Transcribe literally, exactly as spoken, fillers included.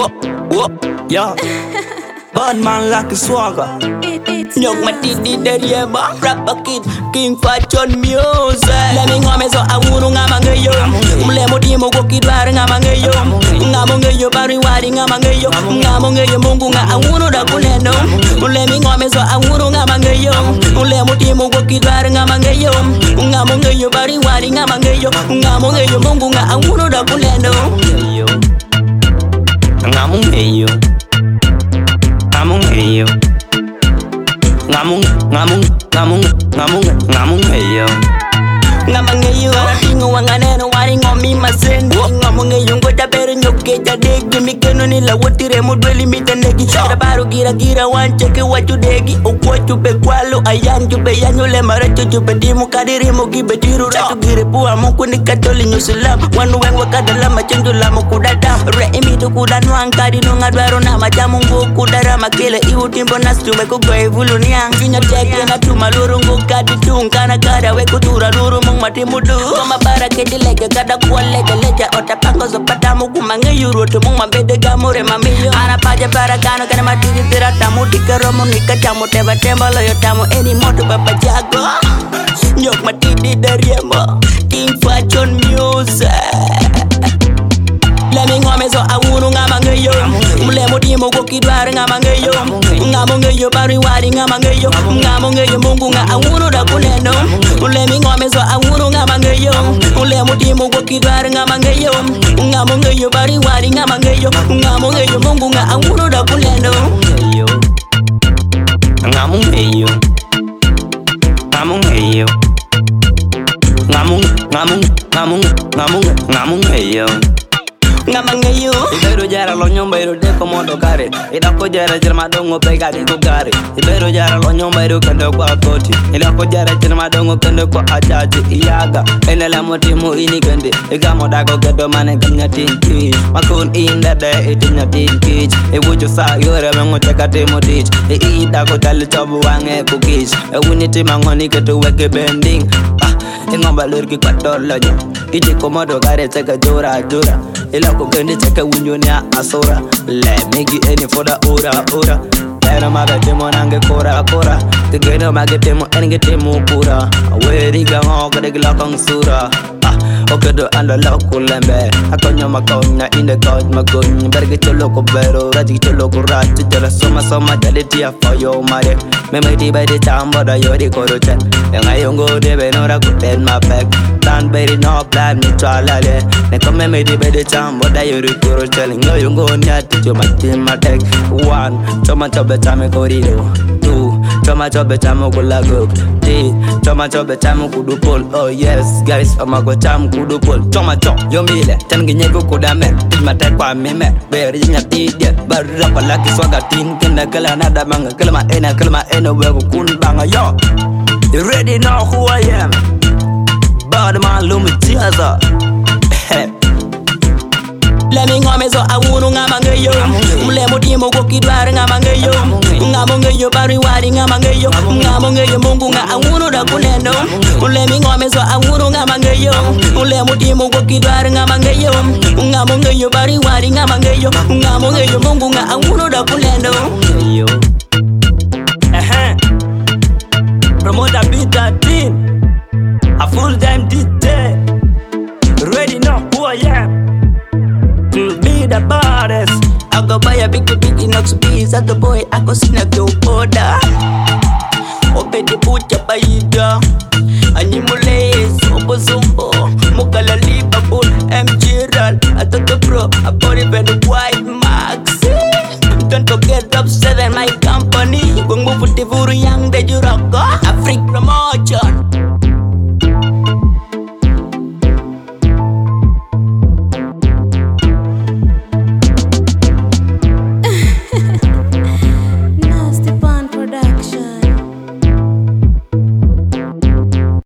Whoa, whoa, yeah. Bad man like a swagger. Nyok matidi derieba. Rapper kid, king fashion music. Lemi ngome so awuru ngama ngeyo. Mlemo dimo go kidwari ngama ngeyo. Ngamo ngeyo bari wari ngama ngeyo. Ngamo ngeyo mungu nga awuru da kuleno. Lemi ngome so awuru ngama ngeyo. Mlemo dimo go kidwari ngama ngeyo. Ngamo ngeyo bari wari ngama ngeyo. Ngamo ngeyo mungu nga awuru da kuleno. Ngamo ngeyo. Ngamo ngeyo. Ngamung, ngamung, ngamung, ngamung, ngamung heyo. Ngamung heyo. Ingo wanganeno wari ngomi masendi. Ngamung heyo ngoja bere nyoke jadegi. Mikeno nila wotire modweli mitanegi. Shada baru gira gira wancheke wachudegi. Okwa chupe kwalo ayan chupe yanyule maracho chupe dimu kadiri mogibe jiru ratu gire puwa muku nikatoli nyusulam. Wanu weng wakadalama chendulama kudadam. Re imitu kudanwang kadi nungadwaro na majamungu kudarama kile ihu timbo nastume kugwe vulu niang. Kinya teke na tumalurungu kadi tungkana kada we kutura luru mung mati mudu. Koma bara kedi lege kada kuwa lege leja otapango zopata mugu mange yuru tu mung mambede gamure mamiyo. Arapaja bara gano kane matiri tira tamu dikeromu nikatamu teba temba loyo tamu eni motu baba jago. Nyok matidi deriema king fashion music. Lemi ngome so awuru ngama ngeyo. Mlemo dimo go kidwari ngama ngeyo. Ngamo ngeyo bari wari ngama ngeyo. Ngamo ngeyo mungu nga awuru da kuleno. Lemi ngome so awuru ngama ngeyo. Mlemo dimo go kidwari ngama ngeyo. Ngamo ngeyo bari wari ngama ngeyo. Ngamo ngeyo mungu nga awuru da kuleno. Ngamo ngeyo. Ngamo ngeyo. Ngamo ngamo ngamo ngamo ngamo ngeyo. Ngama ngeyo. Ibero jara lo nyomba iro deko modo kare. Idako jara jirma dongo pega di gare. Ibero jara lo nyomba iro kendo kwa koti. Idako jara jirma dongo kendo kwa ajaji iyaga. Enela motimu ini kende. Igamo dago gedo mane kanya tinki. Makun inda de itinya tinki. Iwujo sa yore mengo cheka timo dich. I idako tali tobu wange kukich. Ewuniti mangoni ketu weke bending. Ah, ingomba lurki kwa tolo nyo. Iji komodo kare teka jura jura. Ila kukende cheke unyonya asura. Le megi eni foda ura ura. Lena maga temo nange kora kora. Tigeno maga temo enge temo pura. Aweri gango kade gila kong sura. Ah, okedo ando loko lembe. Akonyo makonya inde koj makonya. Berge cholo ko bero raji cholo ko raji. Jala soma soma jale tia foyo mare. Meme di by the chamber da yori koro chen. Yang ayongo de benora kuten ma back. Tan beri no plan mi tralale. Ne come me di by the chamber da yori koro chen. Yang ayongo nyati choma tin ma tek. One, choma chobe chame korido. Two, choma chobe chamo kulago. Three, choma chobe chamo kudupol. Oh yes, guys, ama go cham kudupol. Choma chom yo mile. Tan ginye go kudame. Ma tek kwa meme. Beri nyati dia. Barra pala kiswaga tin kenda kala nada manga kalma ena kalma ena we kun banga yo. You ready know who I am? Bad man lumitiaza. Lemi ngome so awuru ngama ngeyo. Mlemo dimo go kidwari ngama ngeyo. Ngamo ngeyo bari wari ngama ngeyo. Ngamo ngeyo mungu nga awuru da kuleno. Lemi ngome so awuru ngama ngeyo. Mlemo dimo go kidwari ngama ngeyo. Ngamo ngeyo bari wari ngama ngeyo. Ngamo ngeyo mungu nga awuru da kuleno. Eh. Promoter beat that team. A full time D J. Ready know who I am. To be the baddest. I go buy a big big inox bees at the boy. I go snap your order. Open the boot up by ida. Animales, Obo Zumbo, Mokala Liverpool, M G Ral, I took the pro, I bought it by the white max. Don't forget up seven, my company. Kung mo puti furu yang de juroko. Afrique promotion.